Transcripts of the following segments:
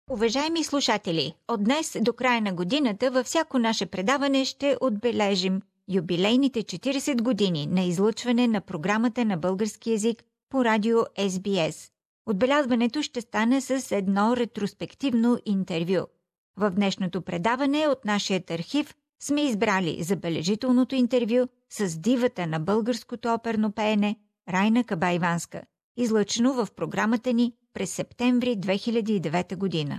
Уважаеми слушатели, от днес до края на годината във всяко наше предаване ще отбележим юбилейните 40 години на излъчване на програмата на български език по радио SBS. Отбелязването ще стане с едно ретроспективно интервю. В днешното предаване от нашия архив сме избрали забележителното интервю с дивата на българското оперно пеене Райна Кабаиванска, излъчено в програмата ни през септември 2009 година.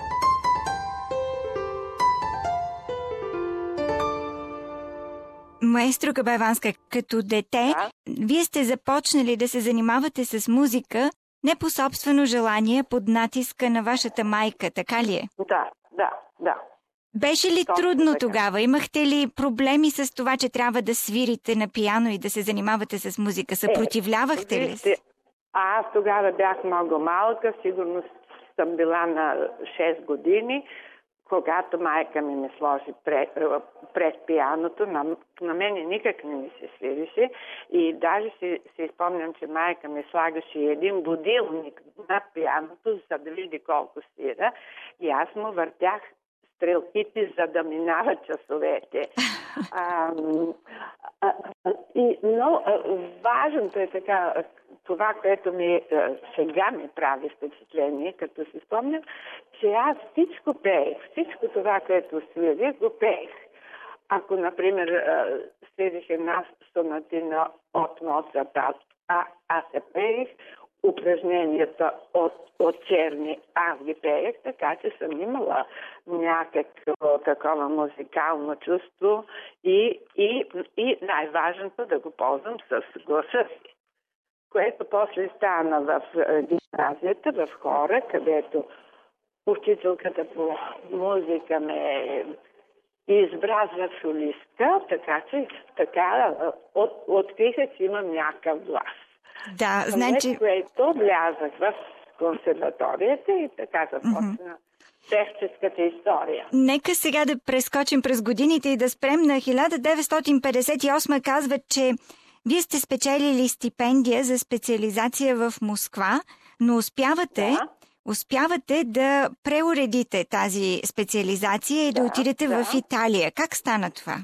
Маестро Кабаиванска, като дете, вие сте започнали да се занимавате с музика не по собствено желание, под натиска на вашата майка, така ли е? Да. Беше ли трудно тогава? Имахте ли проблеми с това, че трябва да свирите на пиано и да се занимавате с музика? Съпротивлявахте ли се? Аз тогава бях много малка, сигурно съм била на 6 години, когато майка ми сложи пред пианото. На мене никак не ми се свирише и даже си спомням, че майка ми слагаше един будилник на пианото, за да види колко свира, и аз му въртях стрелките, за да минават часовете. Но важното е така, това, което сега ми прави впечатление, като си спомням, че аз всичко пеех. Всичко това, което свирих, го пеех. Ако, например, свирих една сонатина от Моцарт, аз се пеех, упражненията от Черни, аз ги пеех, така че съм имала някакво такова музикално чувство и най-важното да го ползвам с гласа си. Което после стана в гимназията, в хора, където учителката по музика ме избра за солистка, така че откриха, че имам някакъв глас. Да, значи... Което влязах в консерваторията и така започна певческата история. Нека сега да прескочим през годините и да спрем на 1958. Казват, че вие сте спечелили стипендия за специализация в Москва, но успявате да преуредите тази специализация и да отидете в Италия. Как стана това?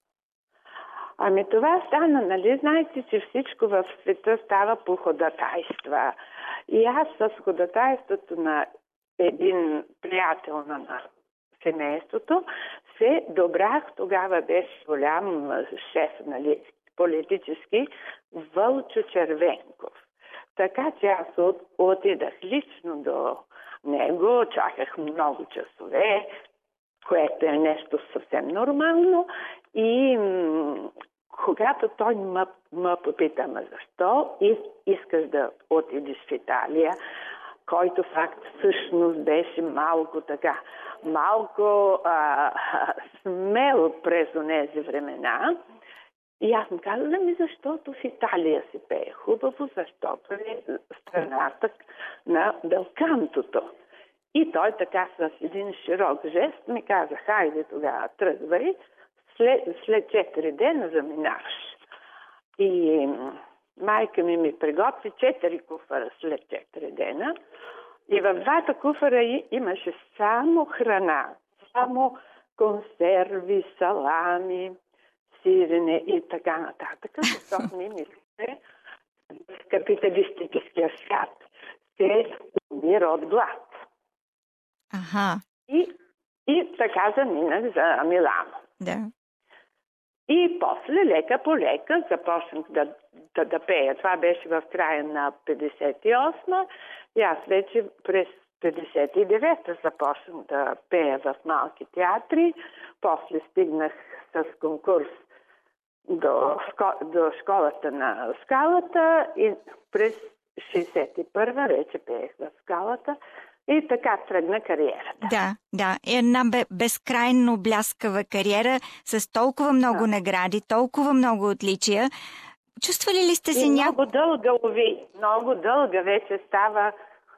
Това стана, нали? Знаете, че всичко в света става по ходатайства. И аз с ходатайството на един приятел на семейството се добрах. Тогава беше голям шеф, нали, политически, Вълчо Червенков. Така че аз отидах лично до него, чаках много часове, което е нещо съвсем нормално, и когато той ме попита, защо искаш да отидеш в Италия, който факт всъщност беше малко смел през онези времена. И аз му казах, защото в Италия се пее хубаво, защото е страната на белкантото. И той така с един широк жест ми каза, хайде тогава тръгвай, след 4 дена заминаваш. И майка ми приготви 4 куфара след 4 дена. И в 2 куфара имаше само храна, само консерви, салами, сирене и така нататък. Защото ми мислите, капиталистическия свят се умира от глад. И така заминах за Милано. Да. И после, лека по лека, започнах да пея. Това беше в края на 58-ма. И аз вече през 59-та започнах да пея в малки театри. После стигнах с конкурс до школата на Скалата и през 61-та вече пеех в Скалата. И така тръгна кариерата. Да. Една безкрайно бляскава кариера с толкова много награди, толкова много отличия. Чувствали ли сте се много дълга вече става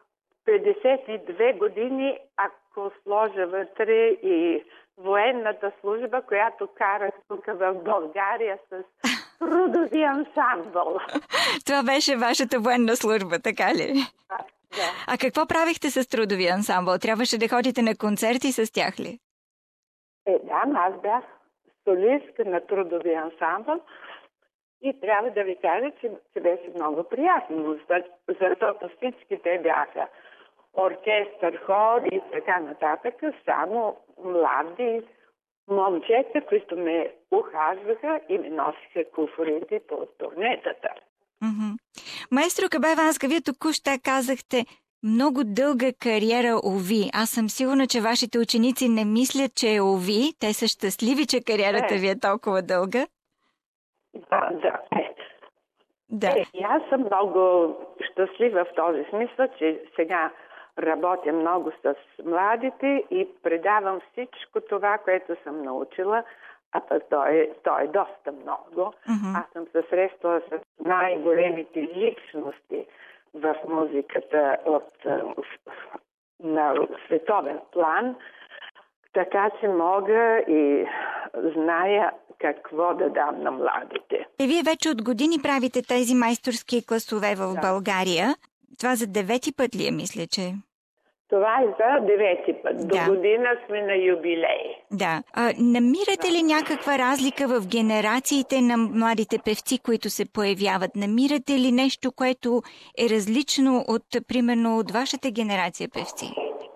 52 години, ако сложа вътре и военната служба, която карах тук в България с трудови ансамбъл. Това беше вашата военна служба, така ли? Да. А какво правихте с трудовия ансамбъл? Трябваше да ходите на концерти с тях ли? Да, аз бях солистка на трудовия ансамбъл и трябва да ви кажа, че беше много приятно, защото всички те бяха оркестър, хор и така нататък, само млади момчета, които ме ухажваха и ми носиха куфорите по турнетата. Маестро Кабаиванска, вие току-що казахте много дълга кариера, уви. Аз съм сигурна, че вашите ученици не мислят, че е уви. Те са щастливи, че кариерата ви е толкова дълга. Да. И аз съм много щастлива в този смисъл, че сега работя много с младите и предавам всичко това, което съм научила, а пък то е доста много. Аз съм се срещала с най-големите личности в музиката на световен план, така че мога и зная какво да дам на младите. Вие вече от години правите тези майсторски класове в България. Това за 9-ти път ли е, мисля, че? Това е за 9-ти път. До година сме на юбилей. Да. Намирате ли някаква разлика в генерациите на младите певци, които се появяват? Намирате ли нещо, което е различно примерно от вашата генерация певци?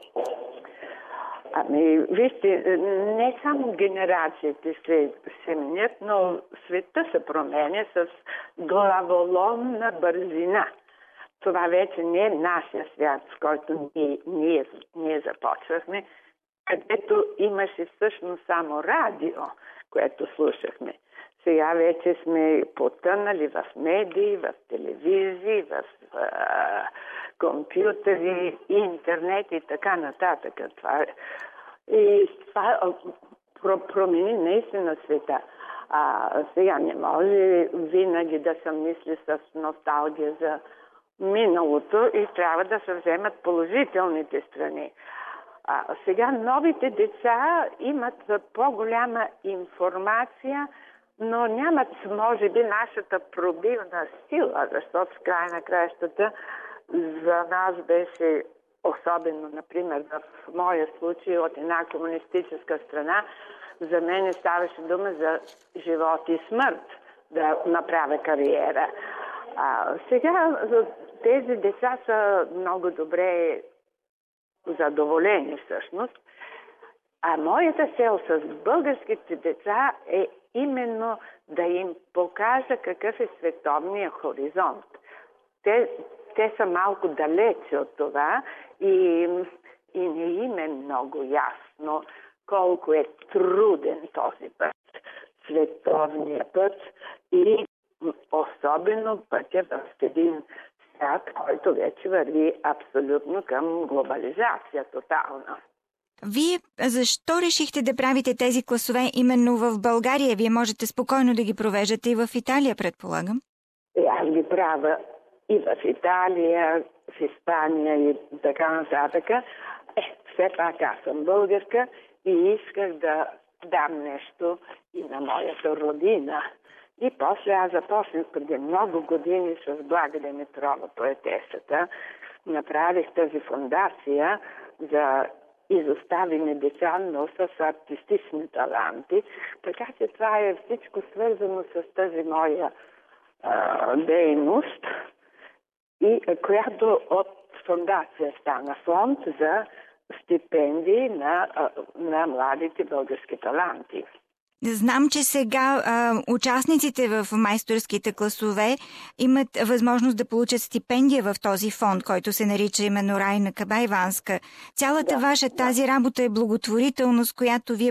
Вижте, не само генерациите се менят, но света се променя с главоломна бързина. Това вече не е нашия свят, с който ние започвахме, където имаше всъщност само радио, което слушахме. Сега вече сме потънали в медии, в телевизии, в компютъри, интернет и така нататък. Това промени наистина света. Сега не може винаги да се мисли с носталгия за миналото и трябва да се вземат положителните страни. Сега новите деца имат по-голяма информация, но нямат, може би, нашата пробивна сила, защото в края на краищата за нас беше особено, например, в моя случай от една комунистическа страна, за мен ставаше дума за живот и смърт да направя кариера. Сега тези деца са много добре задоволени всъщност. А моята цел с българските деца е именно да им покажа какъв е световния хоризонт. Те са малко далече от това и не им е много ясно колко е труден този път, световния път и особено пътя в един свят, който вече върви абсолютно към глобализация тотална. Вие защо решихте да правите тези класове именно в България? Вие можете спокойно да ги провеждате и в Италия, предполагам. Аз ги правя и в Италия, в Испания и така нататък. Все пак аз съм българка и исках да дам нещо и на моята родина. И после аз започнах преди много години с Блага Димитрова, поетесата. Направих тази фондация за изоставени деца, но с артистични таланти. Така че това е всичко свързано с тази моя дейност, и която от фондация стана фонд за стипендии на младите български таланти. Знам, че сега участниците в майсторските класове имат възможност да получат стипендия в този фонд, който се нарича именно Райна Кабаиванска. Цялата ваша тази работа е благотворителност, която вие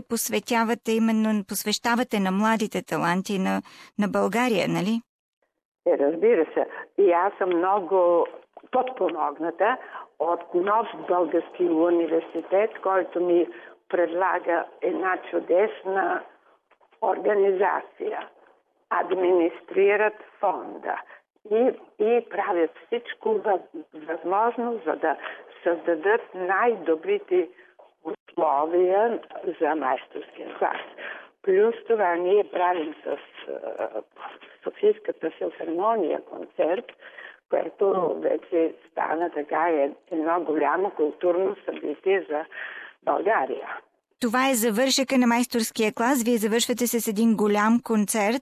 посвещавате на младите таланти на България, нали? Разбира се. И аз съм много подпомогната от нов български университет, който ми предлага една чудесна организация. Администрират фонда и правят всичко възможно, за да създадат най-добрите условия за майсторския клас. Плюс това ние правим с Софийската филхармония концерт, което вече стана така едно голямо културно събитие за България. Това е завършъка на майсторския клас. Вие завършвате с един голям концерт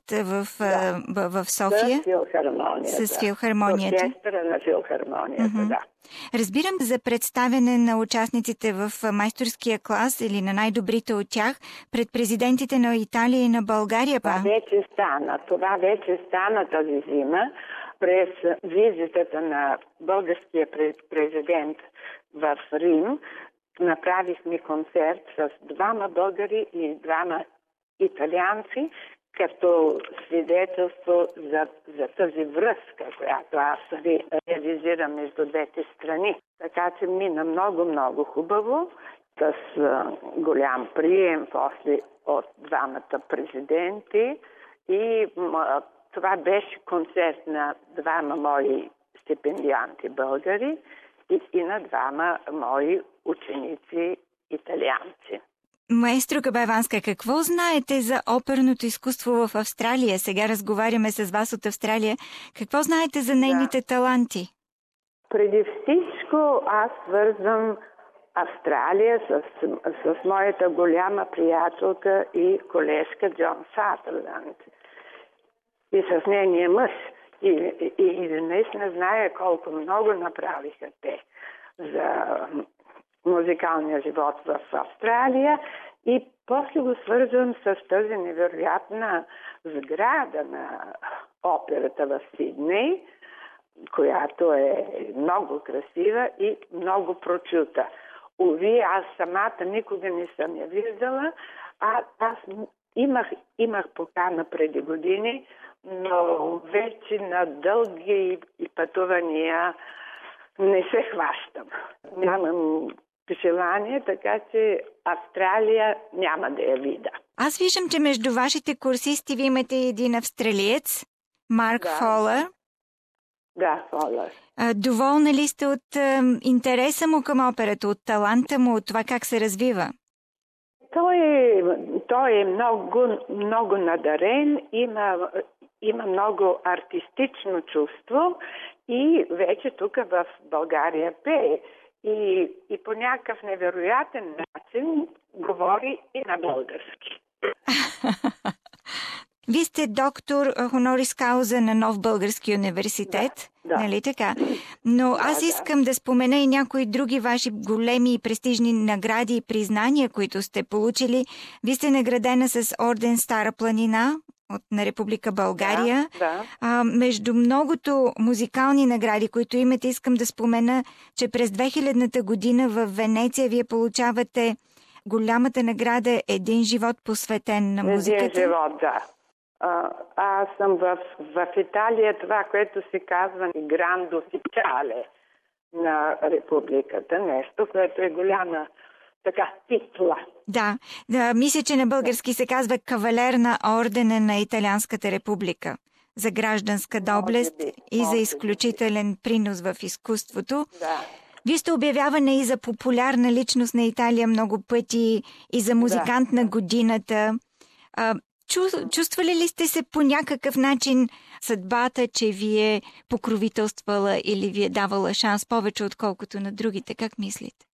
в София. С филхармонията. С оркестъра на филхармонията, да. Разбирам за представяне на участниците в майсторския клас или на най-добрите от тях пред президентите на Италия и на България. Това вече стана тази зима през визитата на българския президент в Рим. Направихме концерт с 2 българи и 2 италианци, като свидетелство за тази връзка, която аз реализирам между двете страни. Така че мина много хубаво, с голям прием после от 2 президенти. И това беше концерт на 2 мои стипендианти българи и на 2 мои ученици италианци. Маестро Кабаеванска, какво знаете за оперното изкуство в Австралия? Сега разговаряме с вас от Австралия. Какво знаете за нейните таланти? Преди всичко аз свързвам Австралия с моята голяма приятелка и колежка Джон Сатърланд и с нейния мъж. И наистина зная колко много направиха те за музикалния живот в Австралия, и после го свързвам с тази невероятна сграда на операта в Сидней, която е много красива и много прочута. Уви, аз самата никога не съм я виждала, аз имах покана преди години, но вече на дълги пътувания не се хващам. Нямам желание, така че Австралия няма да я видя. Аз виждам, че между вашите курсисти ви имате един австралиец, Марк Фолър. Да, Фолър. Доволна ли сте от интереса му към операта, от таланта му, от това как се развива? Той е много надарен, има много артистично чувство и вече тук в България пее. И по някакъв невероятен начин говори и на български. Вие сте доктор хонорис кауза на Нов български университет, нали така? Но аз искам да спомена и някои други ваши големи и престижни награди и признания, които сте получили. Вие сте наградена с орден Стара планина на Република България. Между многото музикални награди, които имате, искам да спомена, че през 2000-та година в Венеция вие получавате голямата награда Един живот посветен на музиката. Един живот, да. Аз съм в Италия това, което се казва грандо фичале на републиката. Нещо, което е голяма титла. Да, мисля, че на български се казва кавалер на ордена на Италианската република за гражданска доблест и за изключителен принос в изкуството. Да. Вие сте обявявана и за популярна личност на Италия много пъти, и за музикант на годината. Чувствали ли сте се по някакъв начин съдбата, че ви е покровителствала или ви е давала шанс повече, отколкото на другите? Как мислите?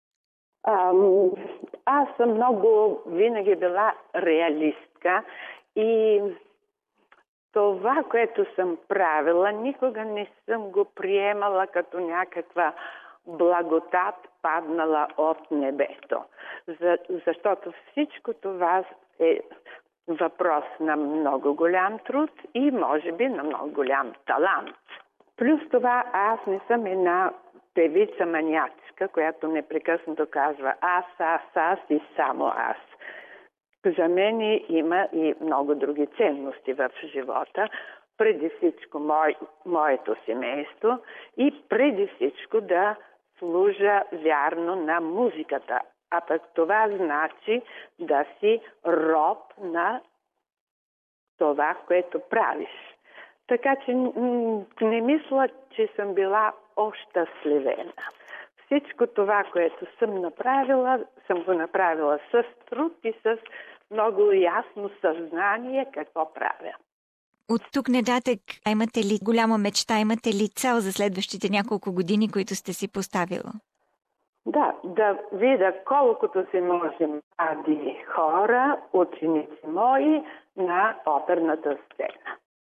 Аз съм много винаги била реалистка и това, което съм правила, никога не съм го приемала като някаква благодат паднала от небето. Защото всичко това е въпрос на много голям труд и може би на много голям талант. Плюс това аз не съм една певица маниачка, която непрекъснато казва аз и само аз. За мен има и много други ценности в живота. Преди всичко моето семейство и преди всичко да служа вярно на музиката. А пък това значи да си роб на това, което правиш. Така че не мисля, че съм била ощастливена. Всичко това, което съм направила, съм го направила с труд и с много ясно съзнание какво правя. От тук нататък имате ли голяма мечта, имате ли цел за следващите няколко години, които сте си поставила? Да видя колкото се може млади хора, ученици мои на оперната сцена.